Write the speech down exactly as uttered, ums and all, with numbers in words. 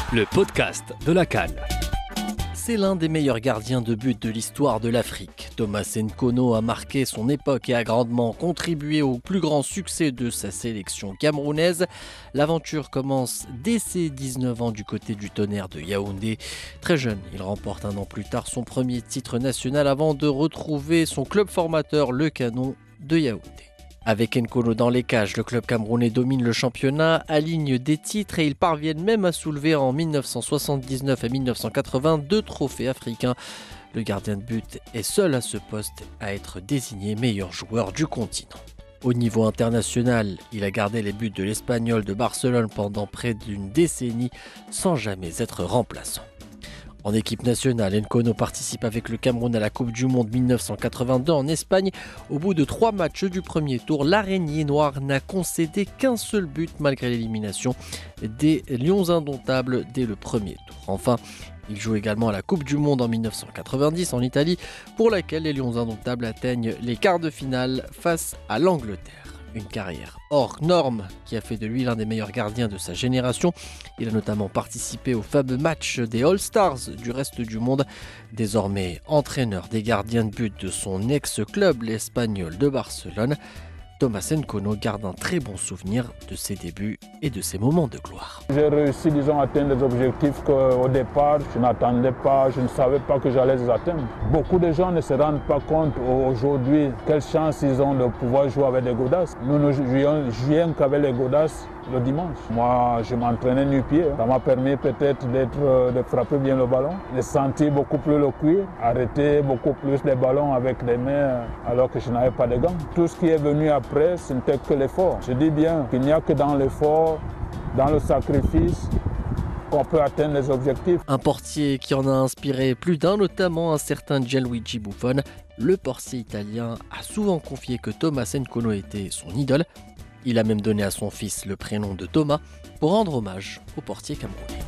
le podcast de la CAN. C'est l'un des meilleurs gardiens de but de l'histoire de l'Afrique. Thomas Nkono a marqué son époque et a grandement contribué au plus grand succès de sa sélection camerounaise. L'aventure commence dès ses dix-neuf ans du côté du Tonnerre de Yaoundé. Très jeune, il remporte un an plus tard son premier titre national avant de retrouver son club formateur, le Canon de Yaoundé. Avec Nkono dans les cages, le club camerounais domine le championnat, aligne des titres et ils parviennent même à soulever en dix-neuf cent soixante-dix-neuf et dix-neuf cent quatre-vingts deux trophées africains. Le gardien de but est seul à ce poste à être désigné meilleur joueur du continent. Au niveau international, il a gardé les buts de l'Espagnol de Barcelone pendant près d'une décennie sans jamais être remplaçant. En équipe nationale, Nkono participe avec le Cameroun à la Coupe du Monde dix-neuf cent quatre-vingt-deux en Espagne. Au bout de trois matchs du premier tour, l'araignée noire n'a concédé qu'un seul but malgré l'élimination des Lions indomptables dès le premier tour. Enfin, il joue également à la Coupe du Monde en dix-neuf cent quatre-vingt-dix en Italie, pour laquelle les Lions indomptables atteignent les quarts de finale face à l'Angleterre. Une carrière hors norme qui a fait de lui l'un des meilleurs gardiens de sa génération. Il a notamment participé au fameux match des All-Stars du reste du monde. Désormais entraîneur des gardiens de but de son ex-club, l'Espagnol de Barcelone, Thomas Nkono garde un très bon souvenir de ses débuts et de ses moments de gloire. J'ai réussi, disons, à atteindre des objectifs qu'au départ, je n'attendais pas, je ne savais pas que j'allais les atteindre. Beaucoup de gens ne se rendent pas compte aujourd'hui quelle chance ils ont de pouvoir jouer avec des godasses. Nous ne jouions, jouions qu'avec les godasses le dimanche. Moi, je m'entraînais nu-pied. Ça m'a permis peut-être d'être, de frapper bien le ballon, de sentir beaucoup plus le cuir, arrêter beaucoup plus les ballons avec les mains alors que je n'avais pas de gants. Tout ce qui est venu après, ce n'était que l'effort. Je dis bien qu'il n'y a que dans l'effort, dans le sacrifice, qu'on peut atteindre les objectifs. Un portier qui en a inspiré plus d'un, notamment un certain Gianluigi Buffon. Le portier italien a souvent confié que Thomas Nkono était son idole. Il a même donné à son fils le prénom de Thomas pour rendre hommage au portier camerounais.